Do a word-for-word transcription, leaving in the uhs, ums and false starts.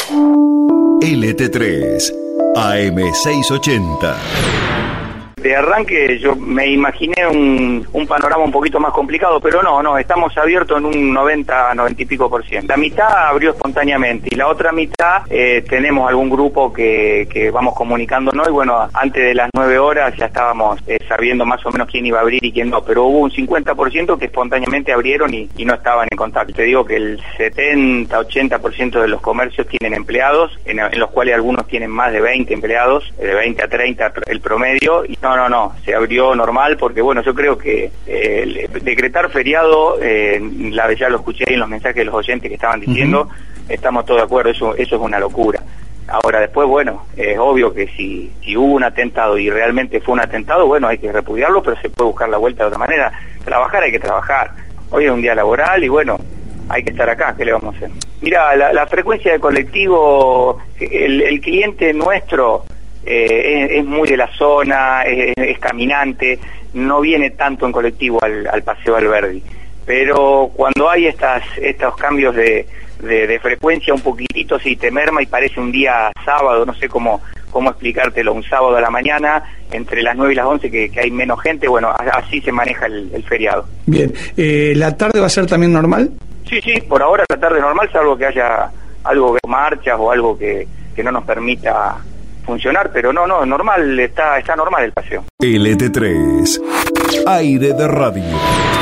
L T tres, A M seiscientos ochenta. De arranque yo me imaginé un, un panorama un poquito más complicado, pero no, no, estamos abiertos en un noventa, noventa y pico por ciento. La mitad abrió espontáneamente y la otra mitad eh, tenemos algún grupo que, que vamos comunicándonos y bueno, antes de las nueve horas ya estábamos eh, sabiendo más o menos quién iba a abrir y quién no, pero hubo un cincuenta por ciento que espontáneamente abrieron y, y no estaban en contacto. Te digo que el setenta, ochenta por ciento de los comercios tienen empleados, en, en los cuales algunos tienen más de veinte empleados, de veinte a treinta el promedio, y no, no, no, se abrió normal porque, bueno, yo creo que eh, decretar feriado, eh, la, ya lo escuché ahí en los mensajes de los oyentes que estaban diciendo, uh-huh. Estamos todos de acuerdo, eso, eso es una locura. Ahora, después, bueno, es obvio que si, si hubo un atentado y realmente fue un atentado, bueno, hay que repudiarlo, pero se puede buscar la vuelta de otra manera. Trabajar hay que trabajar. Hoy es un día laboral y, bueno, hay que estar acá, ¿qué le vamos a hacer? Mira, la, la frecuencia de colectivo, el, el cliente nuestro... Eh, es, es muy de la zona, es, es caminante, no viene tanto en colectivo al, al Paseo Alberdi, pero cuando hay estas estos cambios de, de, de frecuencia un poquitito sí te merma y parece un día sábado, no sé cómo cómo explicártelo, un sábado a la mañana entre las nueve y las once que, que hay menos gente, bueno, así se maneja el, el feriado. Bien, eh, ¿la tarde va a ser también normal? Sí, sí, por ahora la tarde normal, salvo que haya algo que marchas o algo que, que no nos permita funcionar, pero no, no, normal, está, está normal el paseo. L T tres, aire de radio.